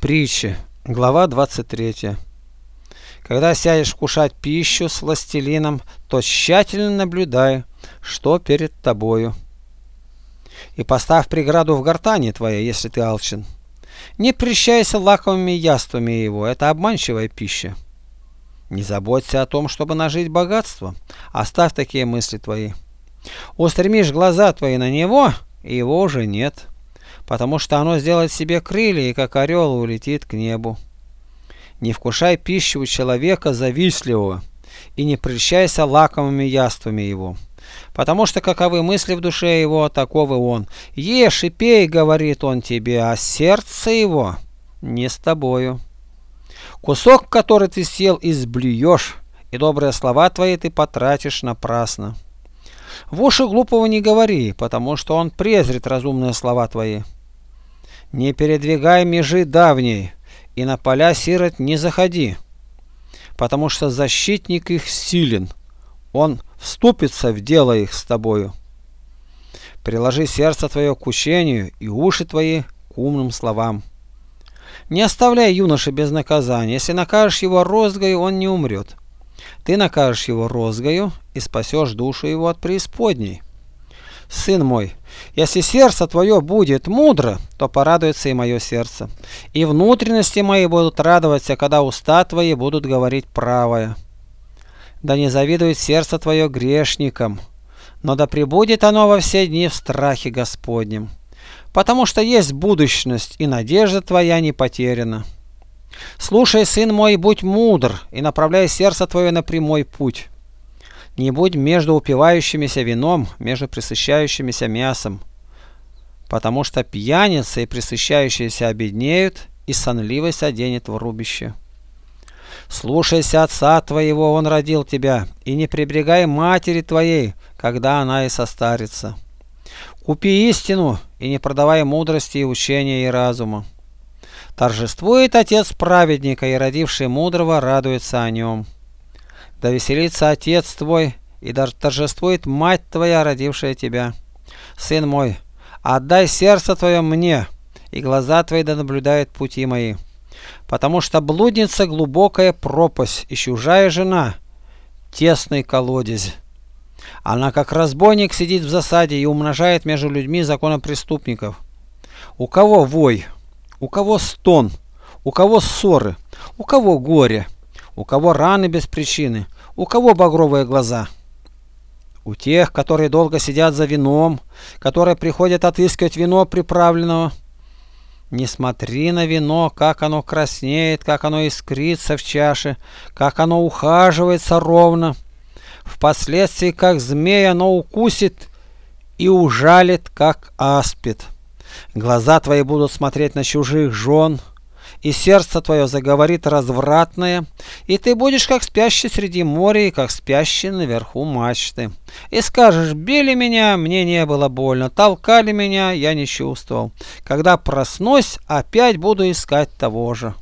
Притчи, глава 23. Когда сядешь вкушать пищу с властелином, то тщательно наблюдай, что перед тобою. И поставь преграду в гортани твоей, если ты алчен. Не прельщайся лакомыми яствами его, это обманчивая пища. Не заботься о том, чтобы нажить богатство, оставь такие мысли твои. Устремишь глаза твои на него, и его уже нет, потому что оно сделает себе крылья, и как орел улетит к небу. Не вкушай пищу у человека завистливого, и не прельщайся лакомыми яствами его, потому что каковы мысли в душе его, таковы он. Ешь и пей, говорит он тебе, а сердце его не с тобою. Кусок, который ты съел, изблюешь, и добрые слова твои ты потратишь напрасно. В уши глупого не говори, потому что он презрит разумные слова твои. Не передвигай межи давней, и на поля сирот не заходи, потому что защитник их силен, он вступится в дело их с тобою. Приложи сердце твое к учению и уши твои к умным словам. Не оставляй юноши без наказания, если накажешь его розгою, он не умрет. Ты накажешь его розгою и спасешь душу его от преисподней. Сын мой, если сердце твое будет мудро, то порадуется и мое сердце, и внутренности мои будут радоваться, когда уста твои будут говорить правое. Да не завидует сердце твое грешникам, но да пребудет оно во все дни в страхе Господнем, потому что есть будущность, и надежда твоя не потеряна. Слушай, сын мой, будь мудр, и направляй сердце твое на прямой путь. Не будь между упивающимися вином, между пресыщающимися мясом, потому что пьяницы и пресыщающиеся обеднеют, и сонливость оденет в рубище. Слушайся отца твоего, он родил тебя, и не пренебрегай матери твоей, когда она и состарится. Купи истину, и не продавай мудрости и учения и разума. Торжествует отец праведника, и родивший мудрого радуется о нем. Да веселится отец твой, и да торжествует мать твоя, родившая тебя. Сын мой, отдай сердце твое мне, и глаза твои да наблюдают пути мои. Потому что блудница глубокая пропасть, и чужая жена тесный колодезь. Она, как разбойник, сидит в засаде и умножает между людьми законопреступников. У кого вой, у кого стон, у кого ссоры, у кого горе, у кого раны без причины, у кого багровые глаза. У тех, которые долго сидят за вином, которые приходят отыскивать вино приправленного. Не смотри на вино, как оно краснеет, как оно искрится в чаше, как оно ухаживается ровно. Впоследствии, как змея, оно укусит и ужалит, как аспид. Глаза твои будут смотреть на чужих жен, и сердце твое заговорит развратное, и ты будешь как спящий среди моря, и как спящий наверху мачты. И скажешь: били меня, мне не было больно, толкали меня, я не чувствовал. Когда проснусь, опять буду искать того же.